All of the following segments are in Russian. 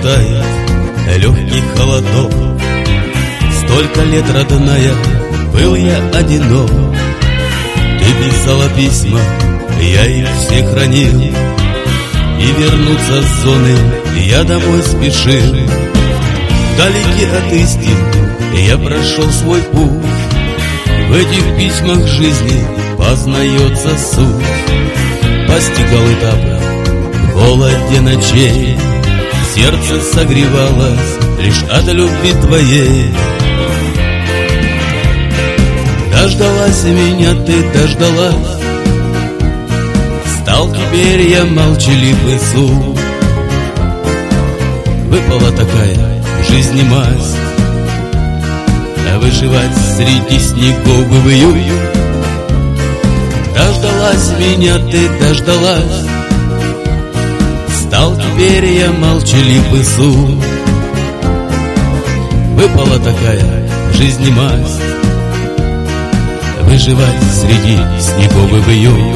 хватает легкий холодок. Столько лет, родная, был я одинок. Ты писала письма, я их все хранил, и вернуться с зоны я домой спешил. Вдалеке от истин я прошел свой путь. В этих письмах жизни познается суть. Постигал этапы в холоде ночей, сердце согревалось лишь от любви твоей. Дождалась меня ты, дождалась. Стал теперь я молчаливый суд. Выпала такая в жизни масть, а выживать среди снегов в июль. Дождалась меня ты, дождалась. Стал теперь я молчаливый суд. Выпала такая в жизни масть, выживать среди снегов в июль.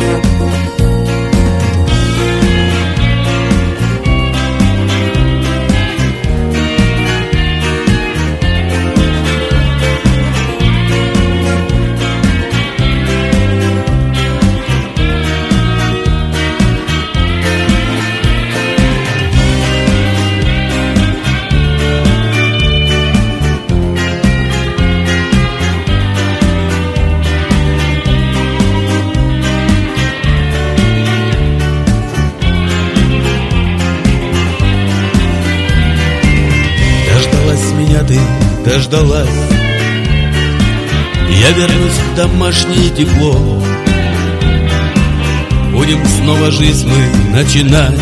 Меня ты дождалась. Я вернусь в домашнее тепло. Будем снова жизнь мы начинать.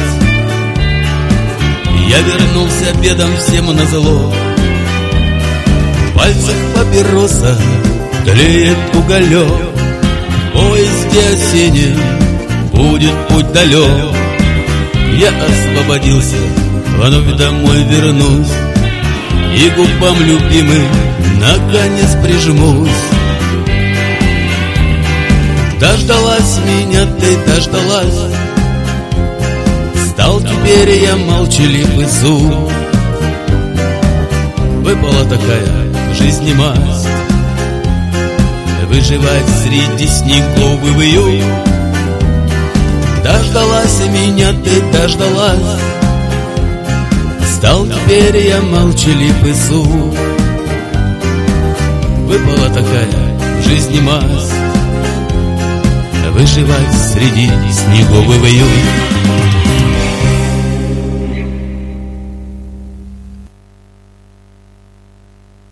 Я вернулся обедом всем назло. В пальцах папироса тлеет уголек. В поезде осеннем будет путь далек. Я освободился, вновь домой вернусь, и губам любимым наконец прижмусь. Дождалась меня ты, дождалась. Стал теперь я молчаливый суд. Выпала такая в жизни масть, выживать среди снегов в июль. Дождалась меня ты, дождалась. Стал теперь я молчаливый суд. Выпала такая в жизни масть, выживать среди снегов в июль.